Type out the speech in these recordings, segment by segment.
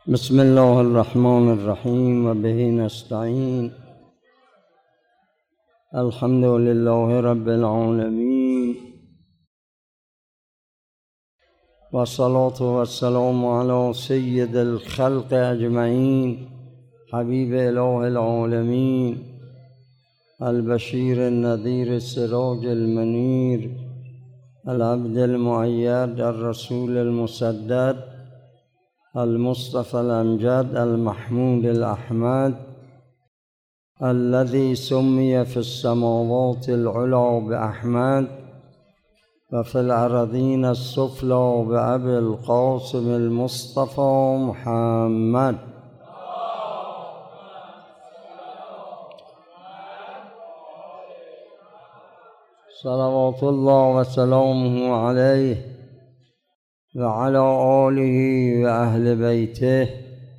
بسم الله الرحمن الرحیم و به نستعین. الحمد لله رب العالمین و الصلاة و السلام علی سید الخلق اجمعین حبیب اله العالمین البشیر النذیر السراج المنیر العبد المؤید الرسول المسدد المصطفى الأمجد المحمود الأحمد الذي سمي في السماوات العلى بأحمد وفي الأراضين السفلى بأبي القاسم المصطفى محمد. صلوات الله وسلامه عليه وعلى آله وأهل بيته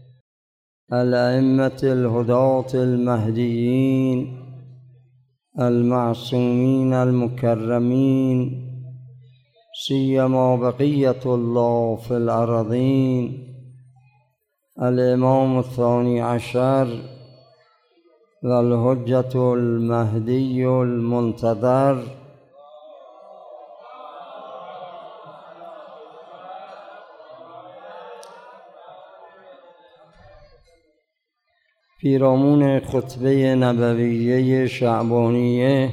الأئمة الهداة المهديين المعصومين المكرمين سيما بقية الله في الأراضين الإمام الثاني عشر والحجة المهدي المنتظر پیرامون خطبه نبویه شعبانیه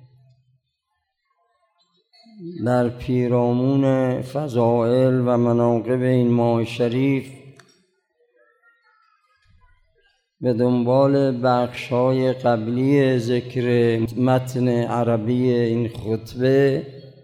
در پیرامون فضائل و مناقب این ماه شریف به دنبال بخش‌های قبلی ذکر متن عربی این خطبه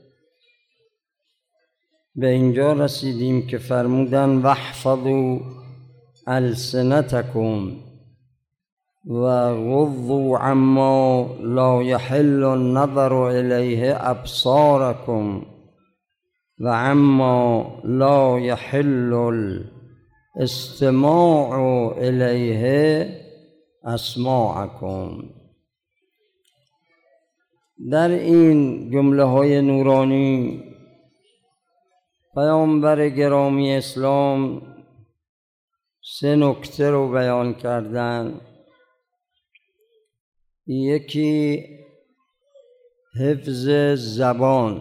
به اینجا رسیدیم که فرمودن واحفظوا السنتکم و غضوا عما لا يحل النظر الیه ابصارکم و عما لا يحل الاستماع الیه اسماعکم. در این جمله های نورانی پیامبر گرامی اسلام سه نکته رو بیان کردن. یکی حفظ زبان،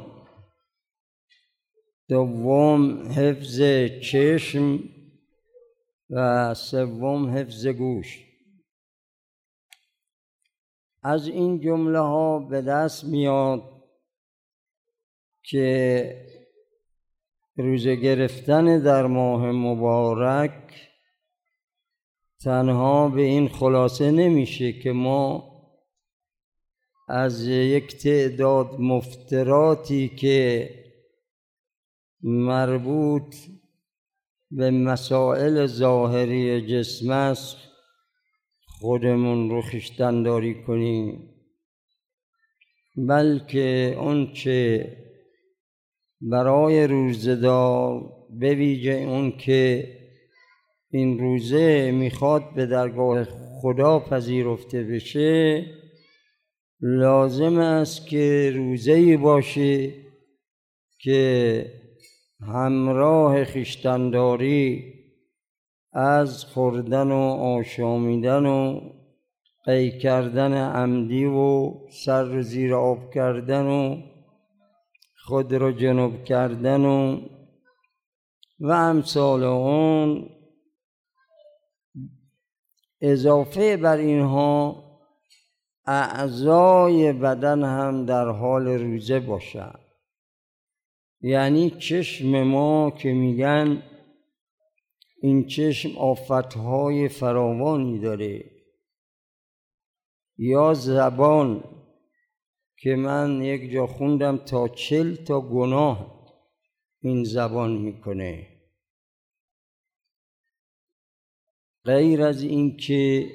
دوم حفظ چشم و سوم حفظ گوش. از این جمله ها به دست میاد که روزه گرفتن در ماه مبارک تنها به این خلاصه نمیشه که ما از یک تعداد مفتراتی که مربوط به مسائل ظاهری جسم است خودمون رو خویشتن‌داری کنیم، بلکه اون چه برای روزه‌دار به ویژه اون که این روزه میخواد به درگاه خدا پذیرفته بشه لازم است که روزه‌ای باشه که همراه خویشتن‌داری از خوردن و آشامیدن و قی کردن عمدی و سر رو زیر آب کردن و خود رو جنب کردن و امثال اون، اضافه بر اینها اعضای بدن هم در حال روزه باشد. یعنی چشم ما که میگن این چشم آفتهای فراوانی داره، یا زبان که من یک جا خوندم تا 40 تا گناه این زبان میکنه. غیر از این که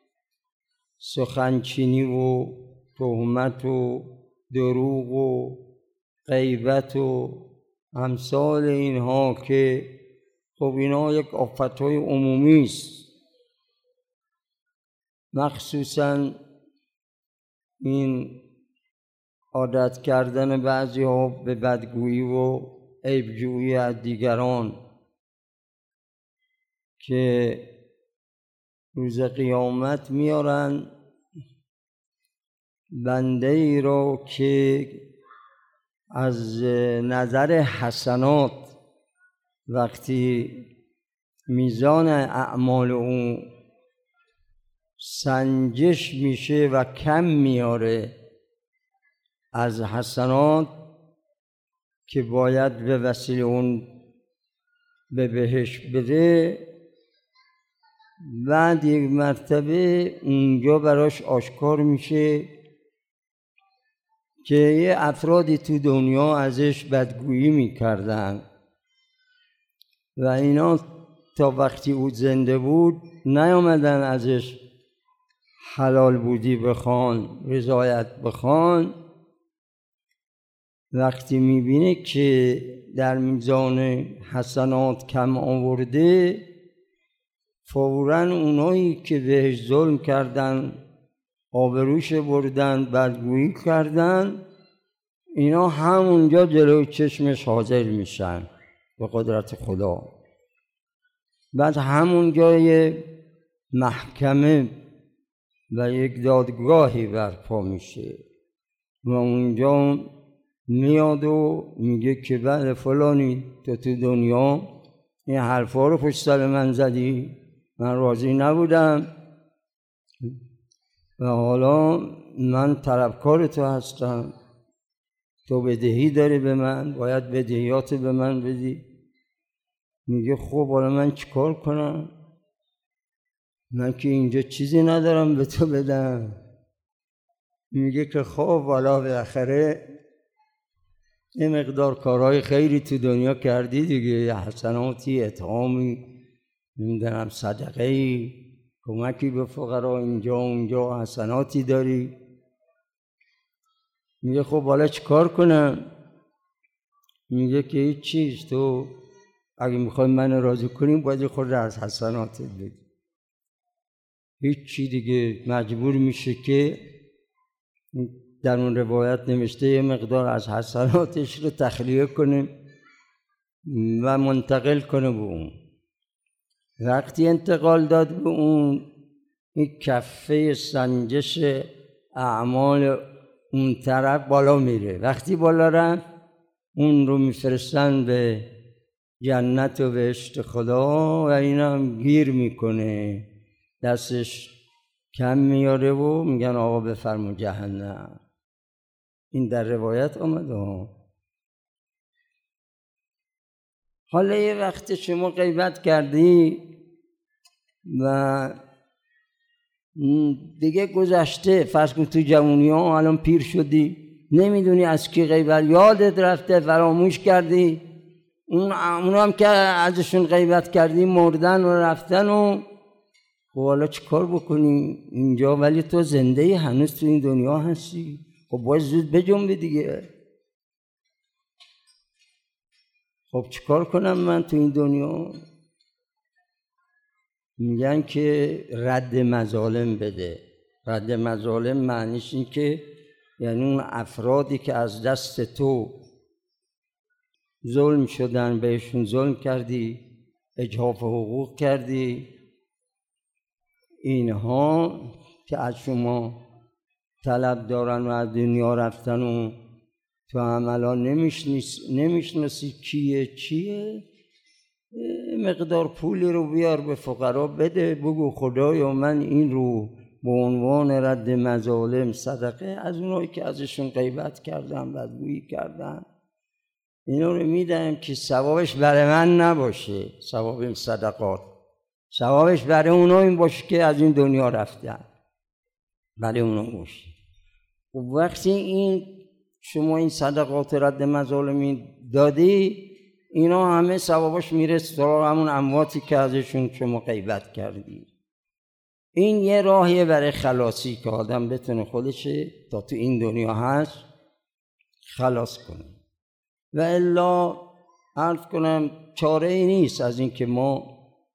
سخنچینی و تهمت و دروغ و غیبت و امثال اینها که خب اینا یک آفتهای عمومی است، مخصوصا این عادت کردن بعضی ها به بدگویی و عیبجویی از دیگران که روز قیامت میارن بنده ای رو که از نظر حسنات وقتی میزان اعمال اون سنجش میشه و کم میاره از حسنات که باید به وسیله اون به بهشت بده، بعد یک مرتبه اونجا براش آشکار میشه که یه افرادی تو دنیا ازش بدگویی میکردن و اینا تا وقتی او زنده بود نیامدن ازش حلال بودی بخوان، رضایت بخوان. وقتی میبینه که در میزان حسنات کم آورده، فوراً اونایی که بهش ظلم کردن، آبروش بردن، بدگویی کردن، اینا همونجا جلوی چشمش حاضر میشن به قدرت خدا. بعد همونجا یه محکمه و یک دادگاهی برپا میشه و اونجا میاد و میگه که بله فلانی تو دنیا این حرفا رو پشت سر من زدی، من راضی نبودم و حالا من طلبکار تو هستم، تو بدهی داری به من، باید بدهیات به من بدی. میگه خب حالا من چیکار کنم؟ من که اینجا چیزی ندارم به تو بدم. میگه که خب حالا بالاخره یه مقدار کارهای خیری تو دنیا کردی دیگه، حسناتی، اطعامی، نمیدونم صدقه‌ای، کمکی به فقرا، اینجا اونجا حسناتی داری. میگه خب حالا چیکار کنم؟ میگه که هیچ چیز، تو اگه میخوای من راضی کنیم باید خود از حسناتت بدی. هیچ چی دیگه، مجبور میشه که در اون روایت نوشته یه مقدار از حسناتش رو تخلیه کنه و منتقل کنه به اون. وقتی انتقال داد به اون، این کفه سنجش اعمال اون طرف بالا میره. وقتی بالا رفت، اون رو میفرستن به جنت و بهشت خدا و این هم گیر میکنه، دستش کم میاره و میگن آقا بفرما جهنم. این در روایت آمده. حالا یه وقت شما غیبت کردی و دیگه گذشته، فرض کن تو جوونی ها الان پیر شدی، نمیدونی از کی غیبت، یادت رفته، فراموش کردی، اون هم که ازشون غیبت کردی مردن و رفتن و خب حالا چی کار بکنی اینجا؟ ولی تو زنده هنوز تو این دنیا هستی، خب باید زود بجنبی دیگه. خب چی کار کنم من تو این دنیا؟ میگن که رد مظالم بده. رد مظالم معنیش این که یعنی اون افرادی که از دست تو ظلم شدن، بهشون ظلم کردی، اجحاف حقوق کردی، اینها که از شما طلب دارن و از دنیا رفتن و تو هم الان نمیشناسی کیه چیه، مقدار پولی رو بیار به فقرا بده، بگو خدایا من این رو به عنوان رد مظالم صدقه از اونایی که ازشون غیبت کردم، بدگویی کردم، اینا رو میدم که ثوابش برای من نباشه، ثواب این صدقات ثوابش برای اونایی باشه که از این دنیا رفتن، برای اونا باشه. و وقتی این شما این صدقات رد مظالم دادی، اینا همه ثوابش میره سراغ همون امواتی که ازشون شما غیبت کردی. این یه راهیه برای خلاصی که آدم بتونه خودش تا تو این دنیا هست خلاص کنه. و الا عرض کنم چاره ای نیست از این که ما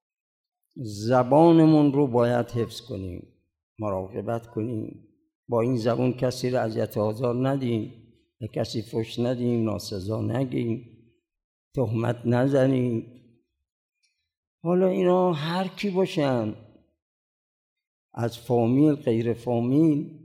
زبانمون رو باید حفظ کنیم، مراقبت کنیم، با این زبان کسی رو اذیت و آزار ندیم، به کسی فحش ندیم، ناسزا نگیم، تهمت نزنیم. حالا اینا هر کی باشن، از فامیل غیر فامیل،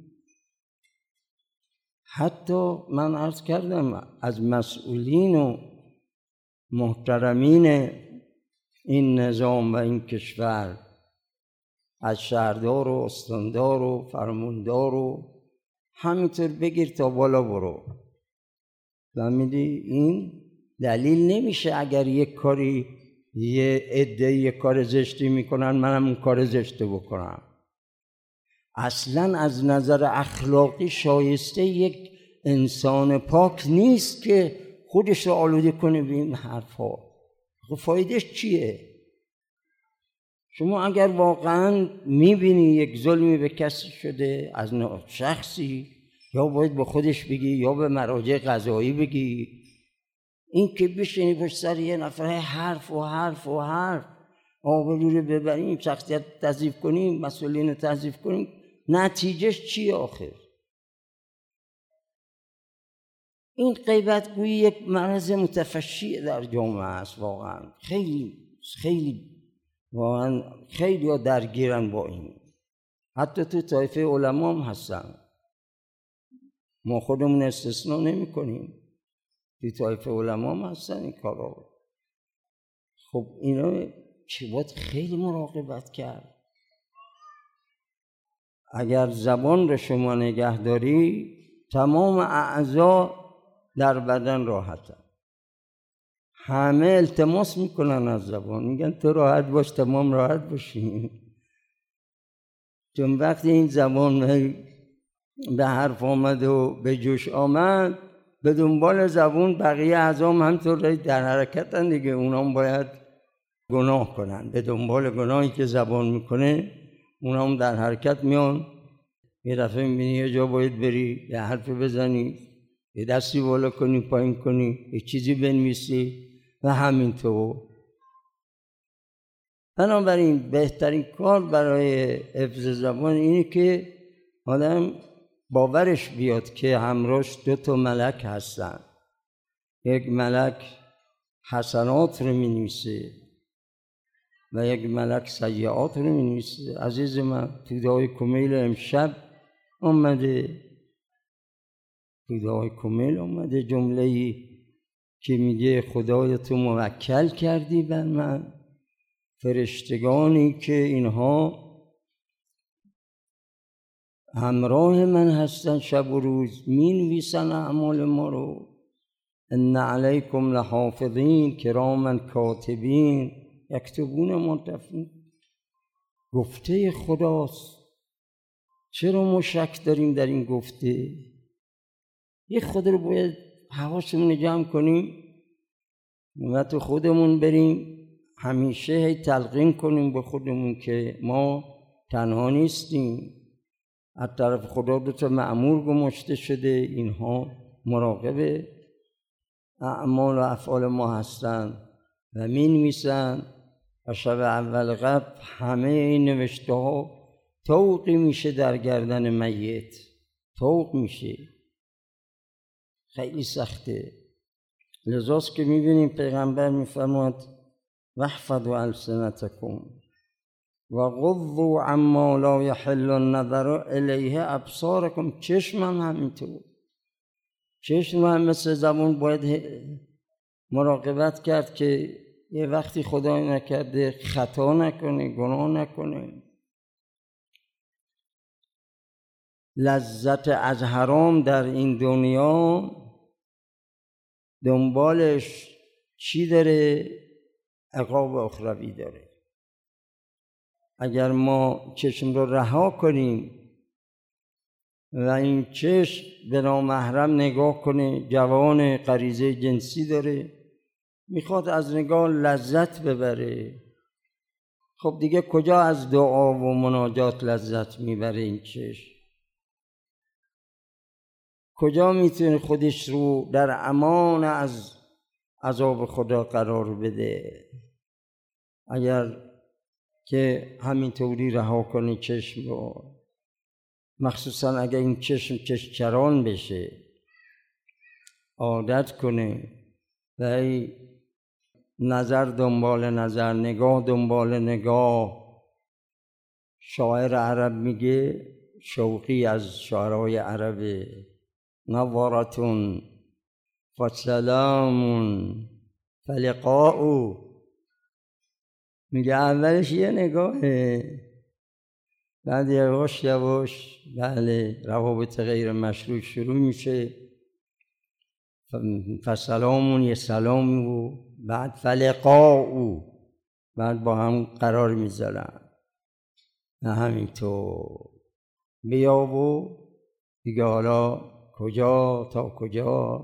حتی من عرض کردم از مسئولین و محترمین این نظام و این کشور، از شهردار و استاندار و فرماندار و همینطور بگیر تا بالا برو. فهمیدی؟ این دلیل نمیشه اگر یک کاری یه عده یک کار زشتی میکنن منم اون کار زشت بکنم. اصلا از نظر اخلاقی شایسته یک انسان پاک نیست که خودش رو آلوده کنه به این حرفا. خب فایدهش چیه؟ شما اگر واقعا میبینی یک ظلمی به کسی شده از شخصی، یا باید به خودش بگی یا به مراجع قضایی بگی. این که بشینی پشت سر یه نفر حرف و حرف و حرف، آبرو رو ببریم، شخصیت تضعیف کنیم، مسئولین رو تضعیف کنیم، نتیجهش چیه آخر؟ این غیبت گویی یک مرض متفشی در جامعه است. واقعا خیلی واقعا خیلی ها درگیرن با این. حتی تو طایفه علما هم هستن، ما خودمون استثناء نمی کنیم، تو طایفه علما هم هستن این کارا. خب اینا چه باید خیلی مراقبت کرد. اگر زبان رو شما نگه داری تمام اعضا در بدن راحتن. همه التماس میکنن از زبان، میگن تو راحت باش تمام راحت باشیم. چون وقتی این زبان به حرف آمد و به جوش آمد، به دنبال زبان بقیه اعضا همطور در حرکتن دیگه. اونام باید گناه کنن، به دنبال گناهی که زبان میکنه اونام در حرکت میان. یه دفعه میبینی یه جا باید بری یه حرف بزنی، یه دستی بالا کنی پایین کنی، یه چیزی بنویسی و همینطور. بنابراین بهترین کار برای حفظ زبان اینه که آدم باورش بیاد که همراهش 2 ملک هستن. یک ملک حسنات رو می‌نویسه و یک ملک سیئات رو می‌نویسه. عزیز من تو دعای کمیل امشب آمده، تو دعای کمیل آمده جمله‌ای که میگه خدای تو موکل کردی بر من فرشتگانی که اینها همراه من هستن شب و روز، مینویسن اعمال ما رو. ان علیکم لحافظین کراما کاتبین یکتبون ما تفعلون. گفته خداست، چرا ما شک داریم در این گفته؟ یه خود رو باید حواسمون جمع کنیم و تو خودمون بریم همیشه هی تلقین کنیم به خودمون که ما تنها نیستیم. از طرف خدا 2 مأمور گماشته شده، اینها مراقب اعمال و افعال ما هستن و می‌نویسن و شب اول قبل همه این نوشته ها طوقی میشه در گردن میت، طوق میشه، خیلی سخته. لذاست که میبینیم پیغمبر میفرماد واحفظوا السنتکم و غضوا عما لا یحل النظر الیه ابصارکم. چشم هم همینطور، چشم هم مثل زبان باید مراقبت کرد که یه وقتی خدای نکرده خطا نکنه، گناه نکنه. لذت از حرام در این دنیا دنبالش چی داره؟ عقاب اخروی داره. اگر ما چشم رو رها کنیم و این چشم به نامحرم نگاه کنه، جوان غریزه جنسی داره، میخواد از نگاه لذت ببره، خب دیگه کجا از دعا و مناجات لذت میبره این چشم؟ کجا میتونه خودش رو در امان از عذاب خدا قرار بده؟ اگر که همینطوری رها کنی چشم رو، مخصوصا اگر این چشم چشمچران بشه، عادت کنه و نظر دنبال نظر، نگاه دنبال نگاه. شاعر عرب میگه، شوقی از شاعرای عربه، نظرتون فسلام فلقاء. میگه اولش یه نگاهه، بعد یواش یواش بله روابط غیر مشروع شروع میشه. فسلامون یه سلامی و بعد فلقاء، بعد با هم قرار میذارن. نه همینطور بیا و دیگه حالا کجا تا کجا.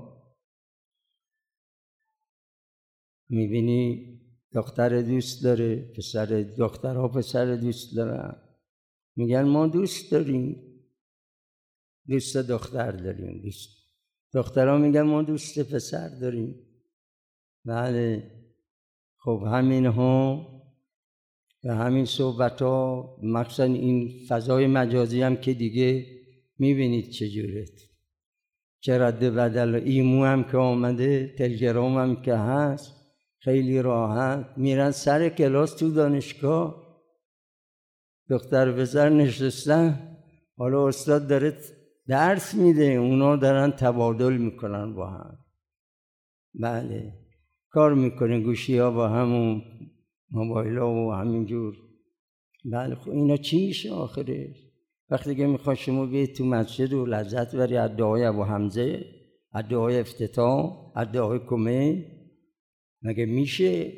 میبینی دختر دوست داره پسر، دخترها پسر دوست دارن، میگن ما دوست داریم، دوست دختر داریم. دخترها میگن ما دوست پسر داریم. بله خب همین ها و همین صحبت ها، مخصوصا این فضای مجازی هم که دیگه میبینید چجوره، چه رد بدل. ایمو هم که آمده، تلگرام هم که هست، خیلی راحت میرن سر کلاس تو دانشگاه، دختر پسر نشستن، حالا استاد داره درس میده، اونا دارن تبادل میکنن با هم. بله کار میکنه گوشی ها با همون موبایل ها و همینجور. بله خب اینا چی میشه آخره؟ وقتی که میخواد شما بیاید تو مسجد و لذت بری از دعای ابو حمزه، از دعای افتتاح، از دعای کمه، مگه میشه؟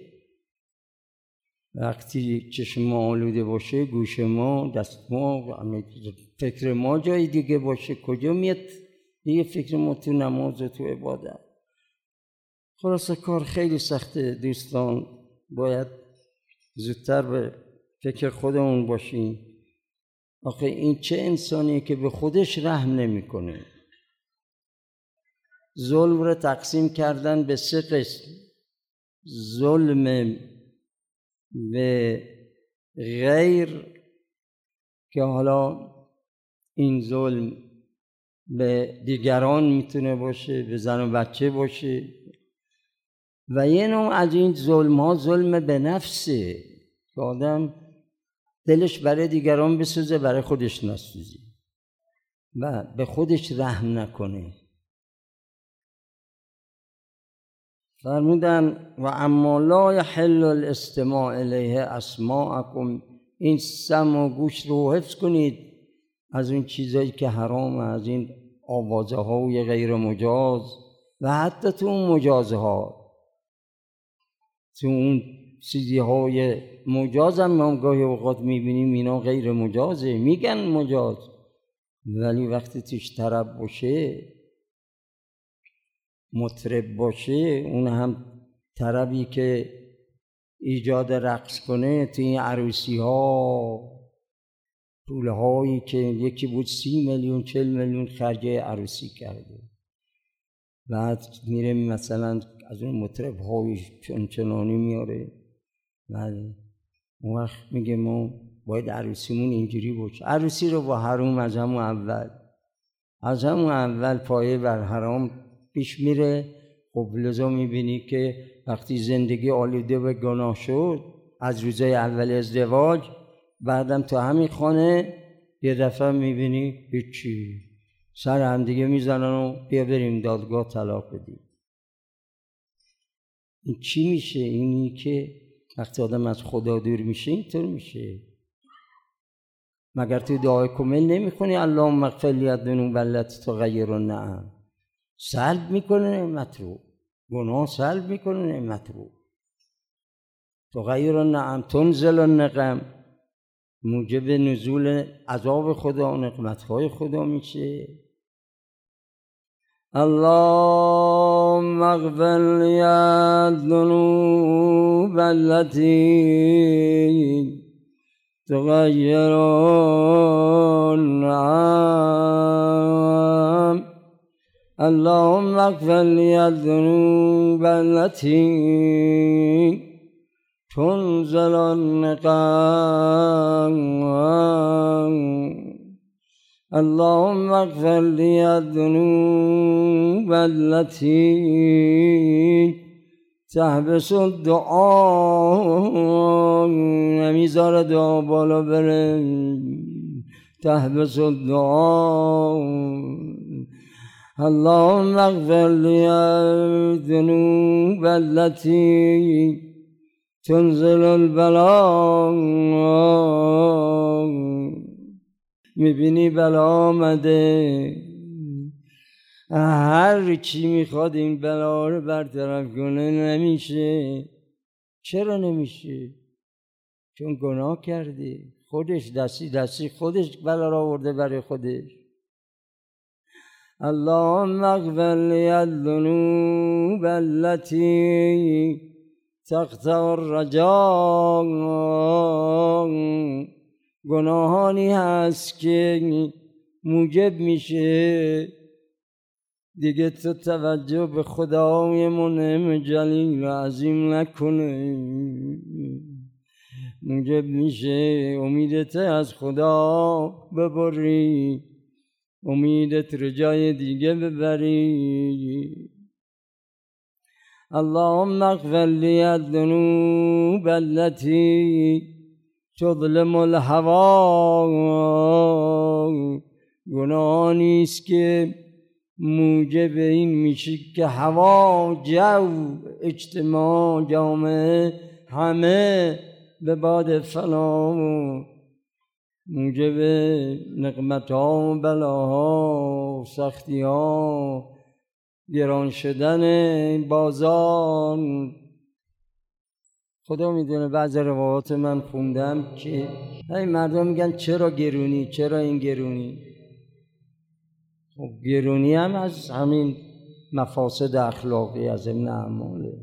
وقتی چشم ما آلوده باشه، گوش ما، دست ما، فکر ما جای دیگه باشه، کجا میاد دیگه فکر ما تو نماز و تو عبادت؟ خلاصه کار خیلی سخته دوستان، باید زودتر به فکر خودمون باشیم. آخه این چه انسانیه که به خودش رحم نمیکنه؟ ظلم رو تقسیم کردن به 3 قسم: ظلم به غیر که حالا این ظلم به دیگران میتونه باشه، به زن و بچه باشه، و یه نوع از این ظلم ها ظلم به نفسه که آدم دلش برای دیگران بسوزه، برای خودش نسوزه و به خودش رحم نکنه. فرمودن و اما لا یحل الاستماع الیه اسماعکم، این سم و گوش رو حفظ کنید از اون چیزایی که حرامه، از این آوازه های غیر مجاز، و حتی تو اون مجازه ها، تو اون چیزی های مجاز هم گاهی اوقات میبینیم اینا غیر مجازه، میگن مجاز، ولی وقتی توش طرب باشه، مطرب باشه، اون هم طربی که ایجاد رقص کنه، تو این عروسی ها پول هایی که یکی بود 30 میلیون 40 میلیون خرج عروسی کرده، بعد میره مثلا از اون مطرب های چنانی میاره، بله اون وقت میگه ما باید عروسیمون اینجوری باشه. عروسی رو با حرام از همون اول پایه بر حرام پیش میره. خب لذا میبینی که وقتی زندگی آلوده به گناه شد از روزای اول ازدواج، بعدم تو همین خانه یه دفعه میبینی هیچی، سر هم دیگه میزنن و بیا بریم دادگاه طلاق بدیم. این چی میشه؟ اینی که وقتی آدم از خدا دور میشه اینطور میشه. مگر تو دعای کمیل نمیخونی اللهم اغفر لی الذنوب التي تغیر النعم؟ سلب میکنه نعمت رو، گناه سلب میکنه نعمت رو. تغیر النعم تنزل النقم، موجب نزول عذاب خدا و نقمتهای خدا میشه. اللهم اغفر لی الذنوب التي تغیر النعم، اللهم اغفر لی الذنوب التي تنزل النقم، اللهم اغفر لی الذنوب التي تحبس الدعا، نمیذاره دعا بالا بره. تحبس الدعا. اللهم اغفر لی الذنوب التي تنزل البلاء. میبینی بلا آمده، هر چی میخواد این بلا رو برطرف کنه نمیشه. چرا نمیشه؟ چون گناه کرده. خودش دستی خودش بلا را آورده برای خودش. اللهم اغفر لی الذنوب التي تقطع الرجاء. گناهانی هست که موجب میشه دیگه تو توجه به خدای منعم جلیل عظیم نکنه، موجب میشه امیدت از خدا ببری، امیدت رو جای دیگه ببری. اللهم اغفر لی الذنوب التي تظلم الهوى. گناهانی است که موجب این میشه که هوا، جو، اجتماع، جامعه همه به باد فنا، موجب نقمت‌ها، بلاها، سختی‌ها، گران شدن بازار. خدا میدونه بعضی روایات من خوندم که مردم میگن چرا گرونی، چرا این گرونی. خب گرونی هم از همین مفاسد اخلاقی، از این اعماله.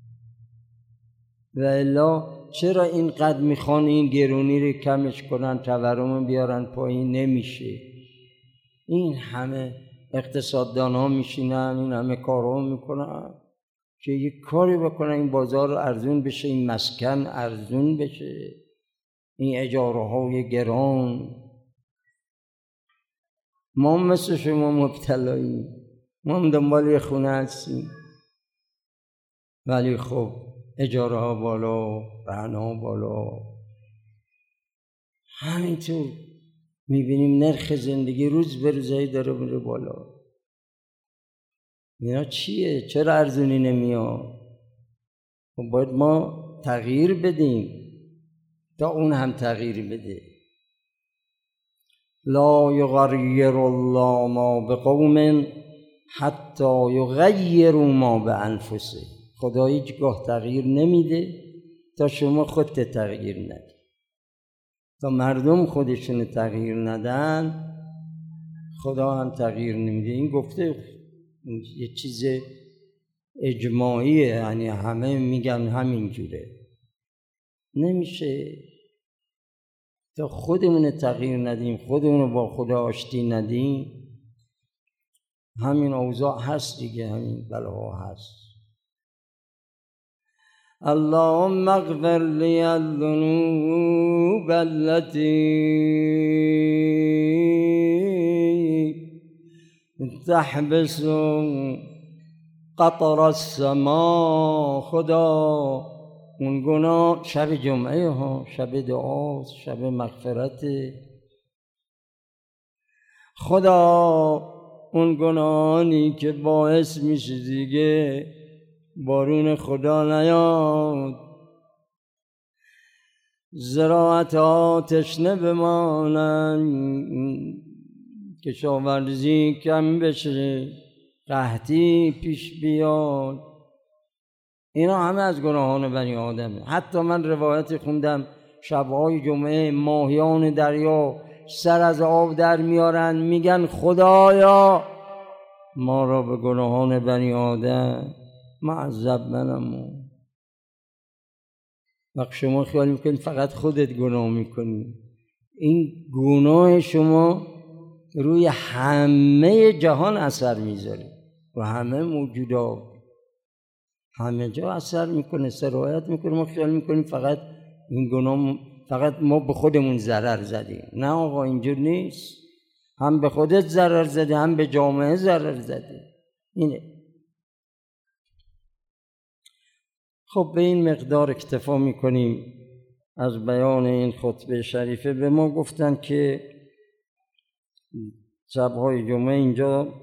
و الا چرا اینقدر میخوان این گرونی رو کمش کنن، تورم بیارن پایین؟ نمیشه. این همه اقتصاددان ها میشینن، این همه کارها میکنن که یک کاری بکنن این بازار ارزون بشه، این مسکن ارزون بشه، این اجاره های گران. ما مثل شما مبتلاییم، ما هم دنبال یه خونه هستیم، ولی خب اجاره ها بالا، رهن ها بالا. همینطور میبینیم نرخ زندگی روز به روزایی داره میره بالا. اینا چیه؟ چرا ارزونی نمیاد؟ خب باید ما تغییر بدیم تا اون هم تغییر بده. لا یغیر الله ما بقوم حتی یغیروا ما بانفسهم. خدا هیچگاه تغییر نمیده تا شما خودت تغییر ندی. تا مردم خودشون تغییر ندن خدا هم تغییر نمیده. این گفته یه چیز اجماعیه، یعنی همه میگن همین جوره. نمیشه تا خودمون تغییر ندیم، خودمون با خدا آشتی ندیم. همین اوضاع هست دیگه، همین بلاها هست. اللهم اغفر لی الذنوب التي تحبس قطر السما. خدا اون گناه، شب جمعه ها، شب دعاست، شب مغفرت. خدا اون گناهانی که باعث میشه دیگه بارون خدا نیاد، زراعت ها تشنه بمانن، کشاورزی کم بشه، قحطی پیش بیاد، اینا همه از گناهان بنی آدمه. حتی من روایتی خوندم شبهای جمعه ماهیان دریا سر از آب در میارن، میگن خدایا ما را به گناهان بنی آدم معذب منم. وقت شما خیال میکنید فقط خودت گناه میکنی، این گناه شما روی همه جهان اثر میذاره و همه موجودات، همه جا اثر میکنه، سرایت میکنه. ما خیال میکنیم فقط این گناه، فقط ما به خودمون ضرر زدیم. نه آقا، اینجور نیست. هم به خودت ضرر زدی، هم به جامعه ضرر زدی. اینه. خب به این مقدار اکتفا میکنیم از بیان این خطبه شریفه. به ما گفتن که شب‌های جمعه اینجا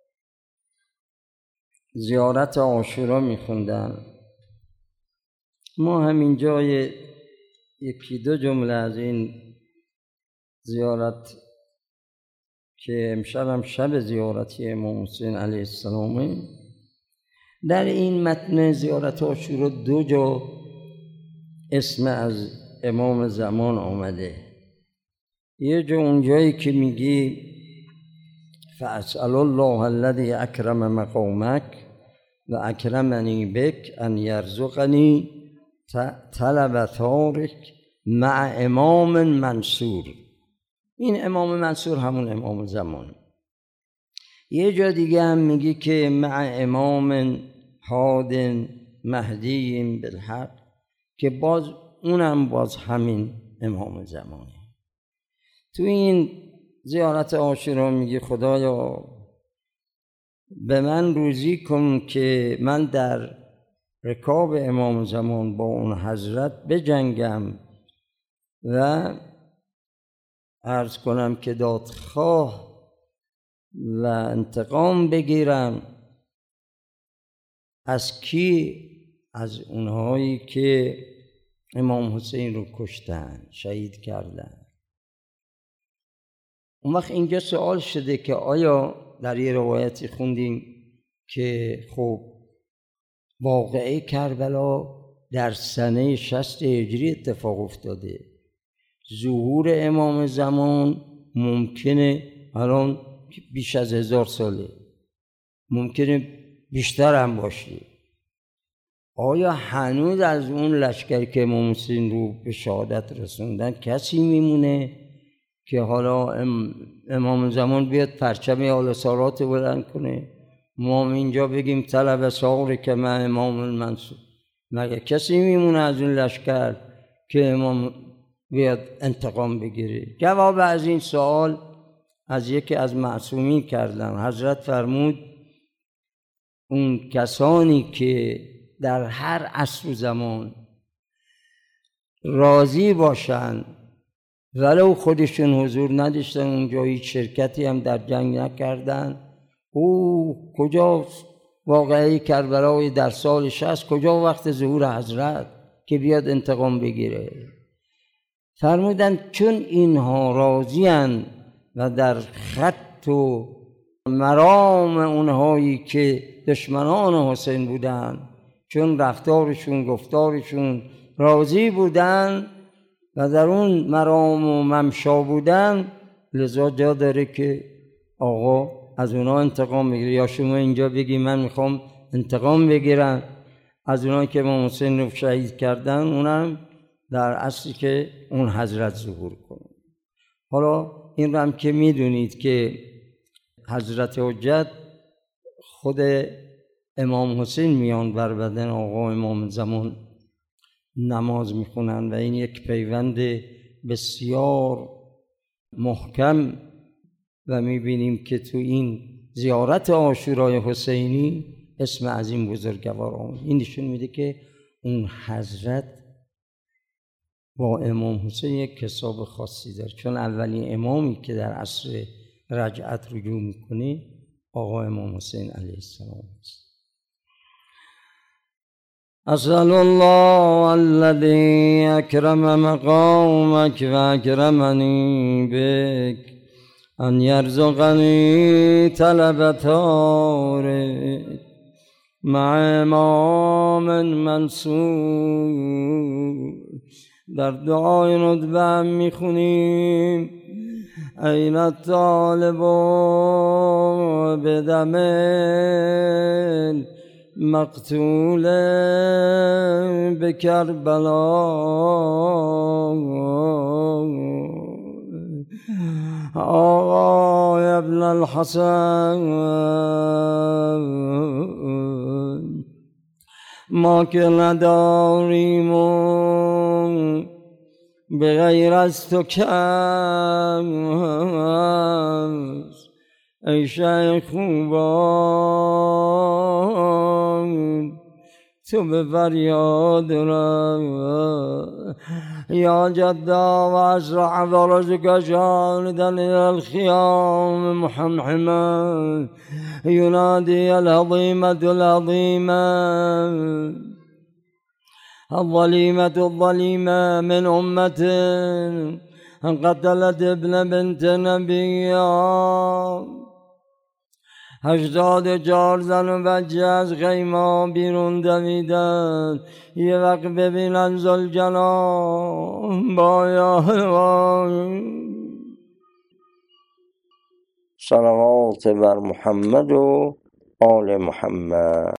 زیارت عاشورا میخوندن. ما هم اینجا یکی دو جمله از این زیارت که امشب هم شب زیارتی امام حسین علیه السلامه، در این متن زیارت عاشورا 2 جا اسم از امام زمان آمده. یه جا اونجایی که میگی فاسأل الله الذی اکرم مقامک و اکرمنی بک ان یرزقنی طلب تارک مع امام منصور. این امام منصور همون امام زمان. یه جا دیگه هم میگی که مع امام هاد مهدی بالحق، که باز اونم باز همین امام زمانه. تو این زیارت عاشورا میگه خدایا به من روزی کن که من در رکاب امام زمان با اون حضرت بجنگم و عرض کنم که دادخواه و انتقام بگیرم. از کی؟ از اونهایی که امام حسین رو کشتن، شهید کردن. اون وقت اینجا سوال شده که آیا در یه روایتی خوندیم که خب واقعه کربلا در سنه 60 هجری اتفاق افتاده، ظهور امام زمان ممکنه الان بیش از 1000 ساله، ممکنه بیشتر هم باشه. آیا هنوز از اون لشکری که امام حسین رو به شهادت رسوندن کسی میمونه که حالا امام زمان بیاد پرچم آل سارات بلند کنه، ما اینجا بگیم طلب ساغر که من امام المنصور؟ مگه کسی میمونه از اون لشکر که امام بیاد انتقام بگیره؟ جواب از این سوال از یکی از معصومین کردن. حضرت فرمود اون کسانی که در هر عصر و زمان راضی باشن ولو خودشون حضور نداشتن اونجا، هیچ شرکتی هم در جنگ نکردن، او کجاست واقعه کربلای در سال 60؟ کجا وقت ظهور حضرت که بیاد انتقام بگیره؟ فرمودن چون اینها راضی‌اند و در خط و مرام اونهایی که دشمنان حسین بودن، چون رفتارشون گفتارشون راضی بودن و در اون مرام و ممشا بودن، لذا جا داره که آقا از اونا انتقام بگیره. یا شما اینجا بگی من میخوام انتقام بگیرم از اونایی که امام حسین رو شهید کردن، اونم در اصلی که اون حضرت ظهور کنه. حالا این رو هم که میدونید که حضرت حجت خود امام حسین میان بر بدن آقا امام زمان نماز میخونن و این یک پیوند بسیار محکم و میبینیم که تو این زیارت عاشورای حسینی اسم از این بزرگوار آمد. این نشون میده که اون حضرت با امام حسین یک حساب خاصی داره، چون اولین امامی که در عصر رجعت رجوع میکنه آقا امام حسین علیه السلام است. اسأل الله الذي اکرم مقامک و اکرمنی بک ان یرزقنی طلب تارک مع امام منصور. در دعای ندبه هم میخونیم این الطالب بدم مقتول بکربلا آقای ابن الحسن ما که نداریم به غیر از تو کم ای شیخ خوبان، تو به فریاد را یا جدا و اسرع فرسك شاردا إلى الخيام محمحما ينادي الهضيمة الهضيمة الظليمة الظليمة من أمة قتلت ابن بنت نبيها 84 زن و بچه از خیمه بیرون دویدن. یه وقت ببینن ذوالجلال باید صلوات بر محمد و آل محمد.